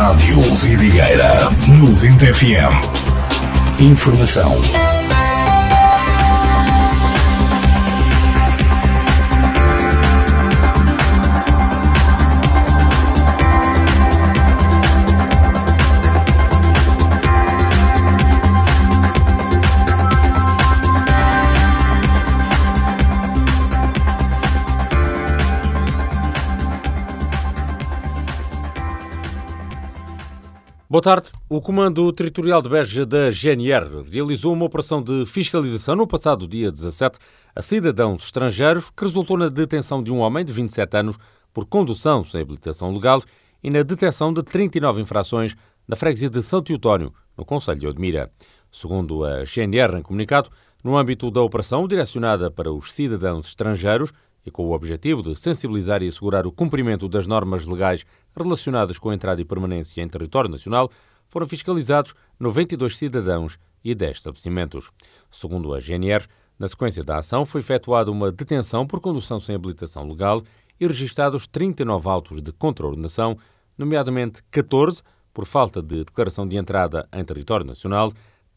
Rádio Vidigueira 90 FM. Informação. Boa tarde. O Comando Territorial de Beja da GNR realizou uma operação de fiscalização no passado dia 17 a cidadãos estrangeiros que resultou na detenção de um homem de 27 anos por condução sem habilitação legal e na detecção de 39 infrações na freguesia de São Teotónio, no concelho de Odmira. Segundo a GNR em comunicado, no âmbito da operação direcionada para os cidadãos estrangeiros e com o objetivo de sensibilizar e assegurar o cumprimento das normas legais relacionadas com a entrada e permanência em território nacional, foram fiscalizados 92 cidadãos e 10 estabelecimentos. Segundo a GNR, na sequência da ação foi efetuada uma detenção por condução sem habilitação legal e registados 39 autos de contraordenação, nomeadamente 14 por falta de declaração de entrada em território nacional,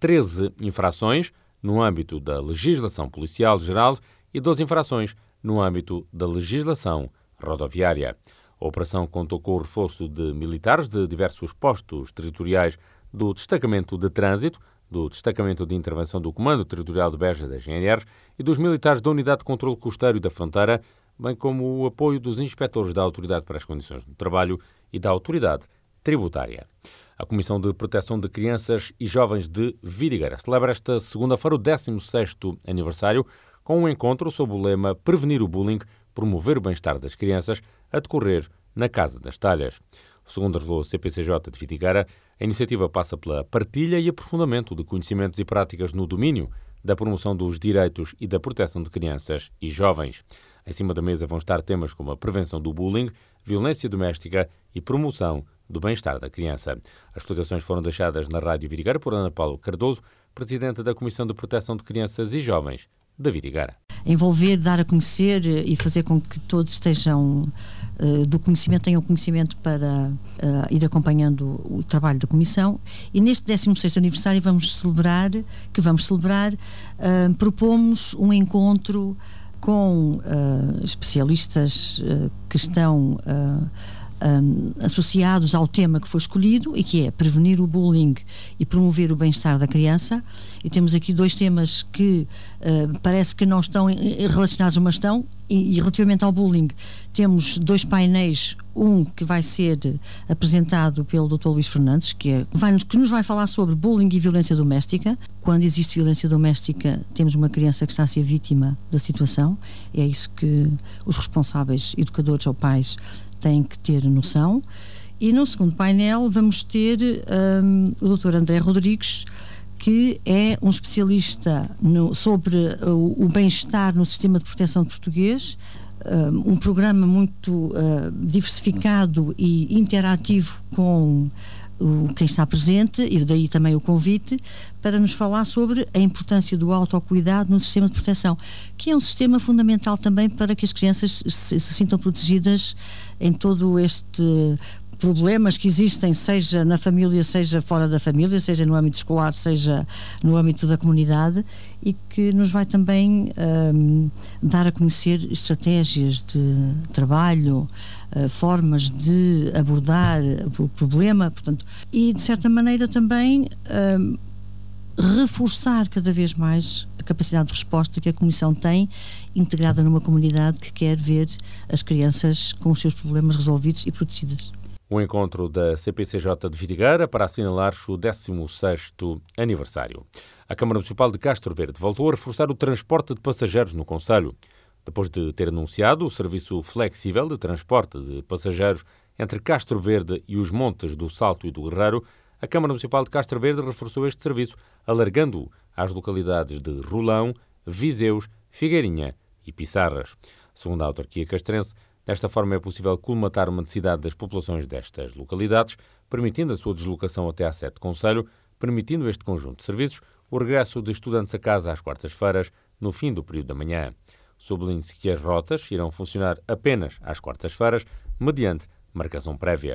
13 infrações no âmbito da legislação policial geral e 12 infrações no âmbito da legislação rodoviária. A operação contou com o reforço de militares de diversos postos territoriais do Destacamento de Trânsito, do Destacamento de Intervenção do Comando Territorial de Beja da GNR e dos militares da Unidade de Controlo Costeiro e da Fronteira, bem como o apoio dos inspectores da Autoridade para as Condições do Trabalho e da Autoridade Tributária. A Comissão de Proteção de Crianças e Jovens de Vidigueira celebra esta segunda-feira o 16º aniversário com um encontro sob o lema Prevenir o Bullying, promover o bem-estar das crianças, a decorrer na Casa das Talhas. Segundo revelou a CPCJ de Vidigueira, a iniciativa passa pela partilha e aprofundamento de conhecimentos e práticas no domínio da promoção dos direitos e da proteção de crianças e jovens. Em cima da mesa vão estar temas como a prevenção do bullying, violência doméstica e promoção do bem-estar da criança. As explicações foram deixadas na Rádio Vidigueira por Ana Paula Cardoso, Presidente da Comissão de Proteção de Crianças e Jovens da Vidigueira. Envolver, dar a conhecer e fazer com que todos estejam do conhecimento, tenham conhecimento para ir acompanhando o trabalho da Comissão. E neste 16º aniversário propomos um encontro com especialistas que estão associados ao tema que foi escolhido e que é prevenir o bullying e promover o bem-estar da criança. E temos aqui dois temas que parece que não estão relacionados, mas estão, e relativamente ao bullying temos dois painéis, um que vai ser apresentado pelo Dr. Luís Fernandes, que nos vai falar sobre bullying e violência doméstica. Quando existe violência doméstica, temos uma criança que está a ser vítima da situação, é isso que os responsáveis, educadores ou pais, têm que ter noção. E no segundo painel vamos ter o Dr. André Rodrigues, que é um especialista sobre o bem-estar no sistema de proteção de português, um programa muito diversificado e interativo com quem está presente, e daí também o convite, para nos falar sobre a importância do autocuidado no sistema de proteção, que é um sistema fundamental também para que as crianças se sintam protegidas em todo este problemas que existem, seja na família, seja fora da família, seja no âmbito escolar, seja no âmbito da comunidade, e que nos vai também dar a conhecer estratégias de trabalho, formas de abordar o problema, portanto, e de certa maneira também reforçar cada vez mais a capacidade de resposta que a Comissão tem, integrada numa comunidade que quer ver as crianças com os seus problemas resolvidos e protegidas. O encontro da CPCJ de Vidigueira para assinalar o 16º aniversário. A Câmara Municipal de Castro Verde voltou a reforçar o transporte de passageiros no concelho. Depois de ter anunciado o serviço flexível de transporte de passageiros entre Castro Verde e os montes do Salto e do Guerreiro, a Câmara Municipal de Castro Verde reforçou este serviço, alargando-o às localidades de Rolão, Viseus, Figueirinha e Pissarras. Segundo a autarquia castrense, desta forma é possível colmatar uma necessidade das populações destas localidades, permitindo a sua deslocação até à sede do concelho, permitindo este conjunto de serviços o regresso de estudantes a casa às quartas-feiras, no fim do período da manhã. Sublinhe-se que as rotas irão funcionar apenas às quartas-feiras, mediante marcação prévia.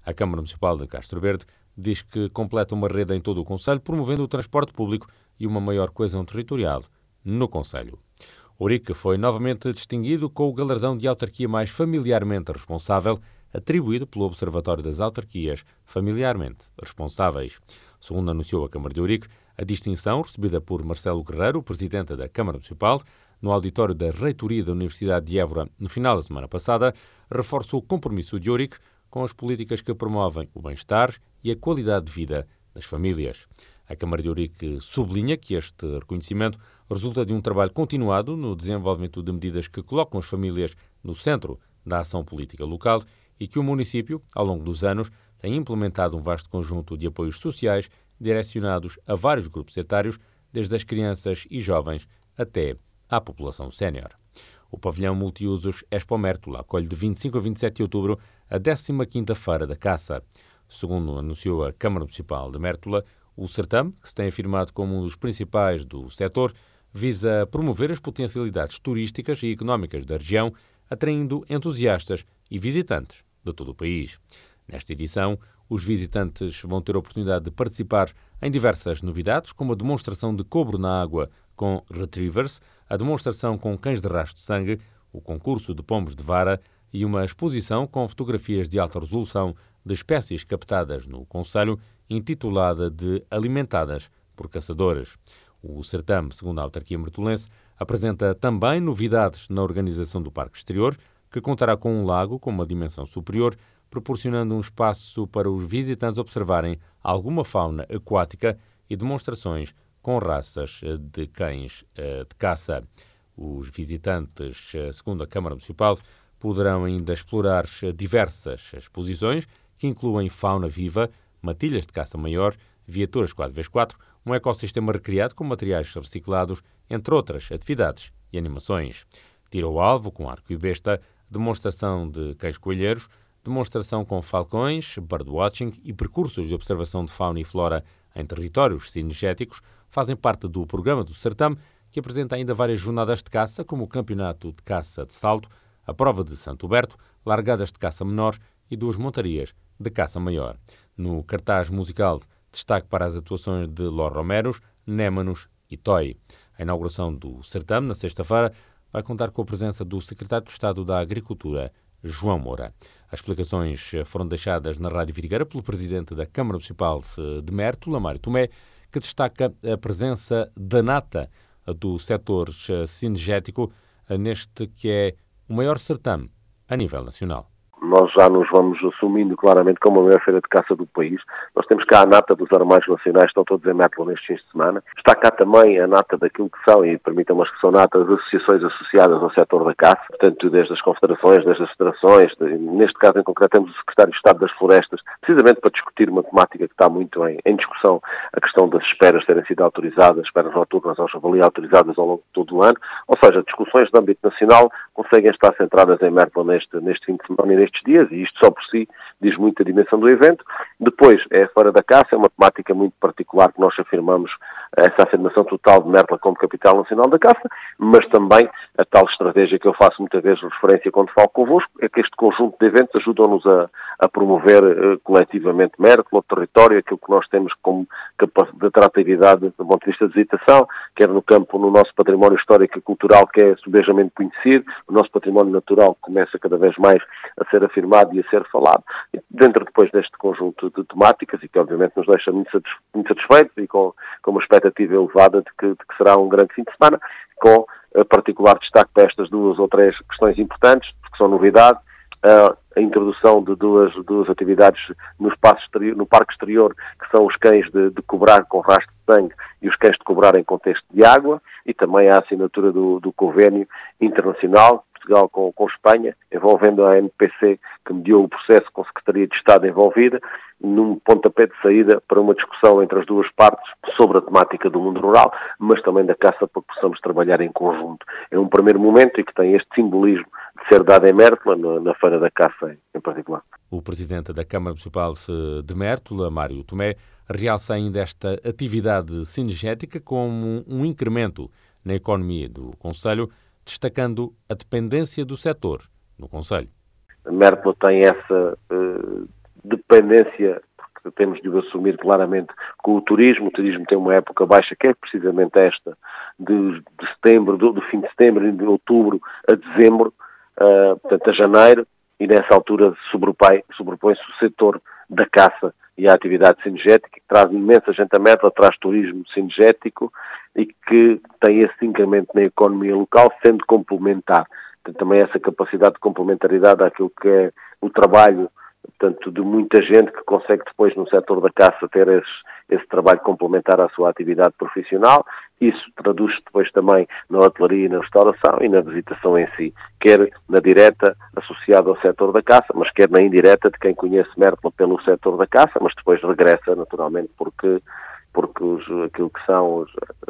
A Câmara Municipal de Castro Verde diz que completa uma rede em todo o concelho, promovendo o transporte público e uma maior coesão territorial no concelho. Ourique foi novamente distinguido com o galardão de autarquia mais familiarmente responsável, atribuído pelo Observatório das Autarquias Familiarmente Responsáveis. Segundo anunciou a Câmara de Ourique, a distinção, recebida por Marcelo Guerreiro, presidente da Câmara Municipal, no auditório da Reitoria da Universidade de Évora no final da semana passada, reforça o compromisso de Ourique com as políticas que promovem o bem-estar e a qualidade de vida das famílias. A Câmara de Ourique sublinha que este reconhecimento resulta de um trabalho continuado no desenvolvimento de medidas que colocam as famílias no centro da ação política local e que o município, ao longo dos anos, tem implementado um vasto conjunto de apoios sociais direcionados a vários grupos etários, desde as crianças e jovens até à população sénior. O pavilhão multiusos Expo Mértola acolhe de 25 a 27 de outubro a 15ª Feira da Caça. Segundo anunciou a Câmara Municipal de Mértola, o certame, que se tem afirmado como um dos principais do setor, visa promover as potencialidades turísticas e económicas da região, atraindo entusiastas e visitantes de todo o país. Nesta edição, os visitantes vão ter a oportunidade de participar em diversas novidades, como a demonstração de cobro na água com retrievers, a demonstração com cães de rastro de sangue, o concurso de pombos de vara e uma exposição com fotografias de alta resolução de espécies captadas no concelho, intitulada de Alimentadas por Caçadores. O certame, segundo a autarquia mertolense, apresenta também novidades na organização do Parque Exterior, que contará com um lago com uma dimensão superior, proporcionando um espaço para os visitantes observarem alguma fauna aquática e demonstrações com raças de cães de caça. Os visitantes, segundo a Câmara Municipal, poderão ainda explorar diversas exposições que incluem fauna viva, matilhas de caça maior, viaturas 4x4, um ecossistema recriado com materiais reciclados, entre outras atividades e animações. Tiro ao alvo com arco e besta, demonstração de cães coelheiros, demonstração com falcões, birdwatching e percursos de observação de fauna e flora em territórios cinegéticos fazem parte do programa do certame, que apresenta ainda várias jornadas de caça, como o Campeonato de Caça de Salto, a Prova de Santo Huberto, largadas de caça menor e 2 montarias de caça maior. No cartaz musical, destaque para as atuações de Los Romeros, Némanos e Toy. A inauguração do certame, na sexta-feira, vai contar com a presença do Secretário de Estado da Agricultura, João Moura. As explicações foram deixadas na Rádio Vidigueira pelo Presidente da Câmara Municipal de Mértola, Mário Tomé, que destaca a presença da nata do setor cinegético neste que é o maior certame a nível nacional. Nós já nos vamos assumindo claramente como a maior feira de caça do país. Nós temos cá a nata dos armários nacionais, estão todos em Mértola nestes fins de semana. Está cá também a nata daquilo que são, e permitam-me que são natas, associações associadas ao setor da caça, portanto, desde as confederações, desde as federações, neste caso em concreto temos o Secretário de Estado das Florestas, precisamente para discutir uma temática que está muito em discussão, a questão das esperas terem sido autorizadas, esperas noturnas ao javali autorizadas ao longo de todo o ano, ou seja, discussões de âmbito nacional conseguem estar centradas em Mértola neste fim de semana e nestes dias, e isto só por si diz muito a dimensão do evento. Depois é a Feira da Caça, é uma temática muito particular que nós afirmamos, essa afirmação total de Mértola como capital nacional da caça, mas também a tal estratégia que eu faço muitas vezes referência quando falo convosco, é que este conjunto de eventos ajudam-nos a promover coletivamente Mértola, o território, aquilo que nós temos como capacidade de atratividade do ponto de vista de visitação, quer no campo, no nosso património histórico e cultural, que é subejamente conhecido, o nosso património natural começa cada vez mais a ser afirmado e a ser falado. E dentro depois deste conjunto de temáticas, e que obviamente nos deixa muito satisfeitos e com uma expectativa elevada de que será um grande fim de semana, com particular destaque para estas 2 ou 3 questões importantes, que são novidade, a introdução de duas atividades no Parque Exterior, que são os cães de cobrar com rastro de sangue e os cães de cobrar em contexto de água, e também a assinatura do convênio internacional, Portugal com Espanha, envolvendo a ANPC, que mediou o processo com a Secretaria de Estado envolvida, num pontapé de saída para uma discussão entre as duas partes sobre a temática do mundo rural, mas também da caça, para que possamos trabalhar em conjunto. É um primeiro momento e que tem este simbolismo de ser dado em Mértola, na Feira da Caça em particular. O Presidente da Câmara Municipal de Mértola, Mário Tomé, realça ainda esta atividade cinegética como um incremento na economia do concelho, destacando a dependência do setor no concelho. Mértola tem essa dependência, porque temos de o assumir claramente, com o turismo. O turismo tem uma época baixa, que é precisamente esta, de setembro, do fim de setembro e de outubro a dezembro, portanto a janeiro, e nessa altura sobrepõe-se o setor da caça e a atividade cinegética, que traz imensa gente a Mértola, traz turismo cinegético e que tem esse incremento na economia local, sendo complementar. Tem também essa capacidade de complementaridade àquilo que é o trabalho, portanto, de muita gente que consegue depois no setor da caça ter esse trabalho complementar à sua atividade profissional. Isso traduz-se depois também na hotelaria e na restauração e na visitação em si, quer na direta associada ao setor da caça, mas quer na indireta de quem conhece Mértola pelo setor da caça, mas depois regressa naturalmente porque aquilo que são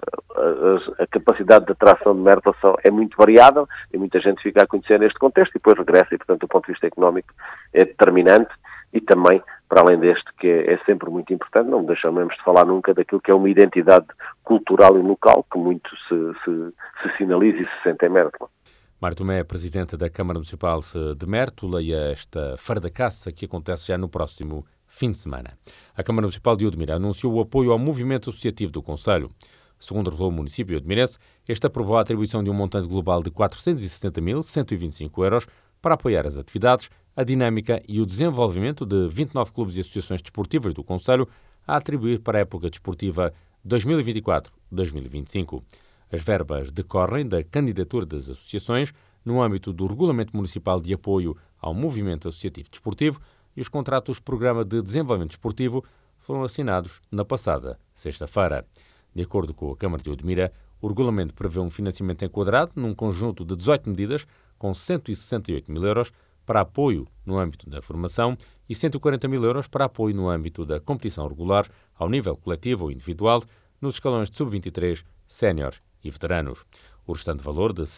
a capacidade de atração de Mértola é muito variável e muita gente fica a conhecer neste contexto e depois regressa, e portanto do ponto de vista económico é determinante. E também, para além deste, que é sempre muito importante, não deixamos de falar nunca daquilo que é uma identidade cultural e local que muito se sinaliza e se sente em Mértola. Mário Tomé é presidente da Câmara Municipal de Mértola e esta Feira da Caça que acontece já no próximo fim de semana. A Câmara Municipal de Odmira anunciou o apoio ao movimento associativo do concelho. Segundo revelou o município odmirense, este aprovou a atribuição de um montante global de 470.125 euros para apoiar as atividades, a dinâmica e o desenvolvimento de 29 clubes e associações desportivas do concelho a atribuir para a época desportiva 2024-2025. As verbas decorrem da candidatura das associações no âmbito do Regulamento Municipal de Apoio ao Movimento Associativo Desportivo e os contratos de Programa de Desenvolvimento Desportivo foram assinados na passada sexta-feira. De acordo com a Câmara de Odmira, o regulamento prevê um financiamento enquadrado num conjunto de 18 medidas com 168 mil euros para apoio no âmbito da formação e 140 mil euros para apoio no âmbito da competição regular ao nível coletivo ou individual nos escalões de sub-23, sénior e veteranos. O restante valor de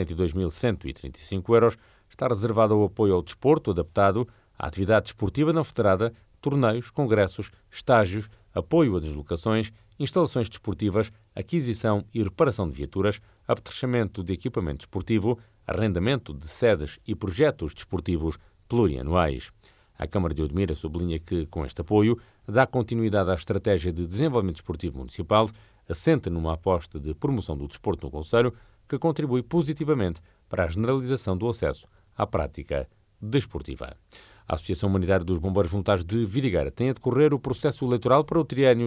162.135 euros está reservado ao apoio ao desporto adaptado à atividade desportiva não federada, torneios, congressos, estágios, apoio a deslocações, instalações desportivas, aquisição e reparação de viaturas, apetrechamento de equipamento desportivo, arrendamento de sedes e projetos desportivos plurianuais. A Câmara de Odmira sublinha que, com este apoio, dá continuidade à estratégia de desenvolvimento desportivo municipal, assenta numa aposta de promoção do desporto no concelho, que contribui positivamente para a generalização do acesso à prática desportiva. A Associação Humanitária dos Bombeiros Voluntários de Vidigueira tem a decorrer o processo eleitoral para o triênio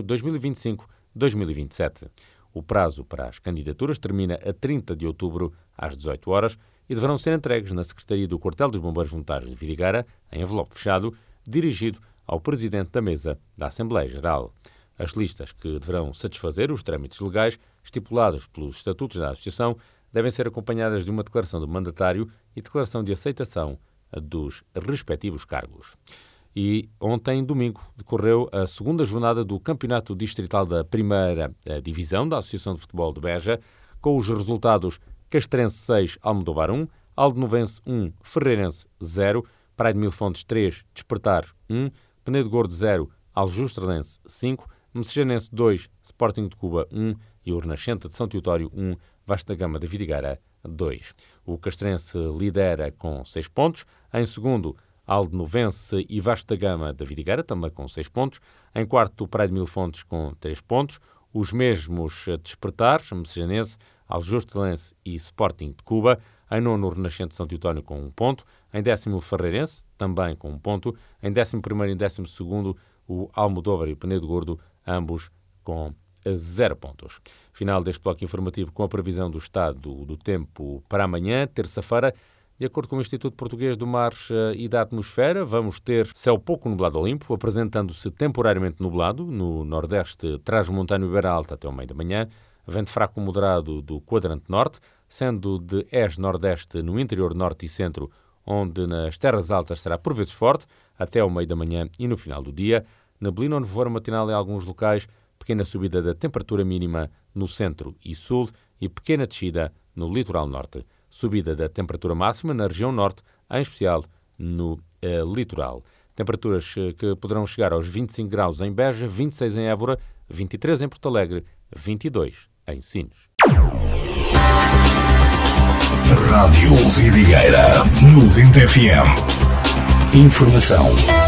2025-2027. O prazo para as candidaturas termina a 30 de outubro, às 18 horas, e deverão ser entregues na Secretaria do Quartel dos Bombeiros Voluntários de Vidigueira, em envelope fechado, dirigido ao Presidente da Mesa da Assembleia Geral. As listas que deverão satisfazer os trâmites legais estipulados pelos estatutos da Associação devem ser acompanhadas de uma declaração de mandatário e declaração de aceitação dos respectivos cargos. E ontem, domingo, decorreu a segunda jornada do Campeonato Distrital da Primeira Divisão da Associação de Futebol de Beja, com os resultados Castrense 6, Almodóvar 1, Aldenovense 1, Ferreirense 0, Praia de Mil Fontes 3, Despertar 1, Penedo de Gordo 0, Aljustrense 5, Mecejanense 2, Sporting de Cuba 1 e o Renascente de São Teotório 1, Vasta Gama da Vidigueira 2. O Castrense lidera com 6 pontos, em segundo Aldenovense e Vasta Gama da Vidigueira, também com 6 pontos, em quarto Praia de Mil Fontes com 3 pontos, os mesmos Despertar, Mecejanense, Aljustrense e Sporting de Cuba, em nono o Renascente de São Teotório com 1 ponto, em décimo o Ferreirense, também com 1 ponto, em 11º e 12º o Almodóvar e o Penedo Gordo, ambos com 0 pontos. Final deste bloco informativo com a previsão do estado do tempo para amanhã, terça-feira. De acordo com o Instituto Português do Mar e da Atmosfera, vamos ter céu pouco nublado ao limpo, apresentando-se temporariamente nublado no nordeste, transmontano e beira alta até ao meio da manhã, vento fraco moderado do quadrante norte, sendo de oeste-nordeste no interior norte e centro, onde nas terras altas será por vezes forte, até ao meio da manhã e no final do dia. Neblina ou nevoeiro matinal em alguns locais, pequena subida da temperatura mínima no centro e sul e pequena descida no litoral norte. Subida da temperatura máxima na região norte, em especial no litoral. Temperaturas que poderão chegar aos 25 graus em Beja, 26 em Évora, 23 em Porto Alegre, 22 em Sines. Rádio Vidigueira 90 FM. Informação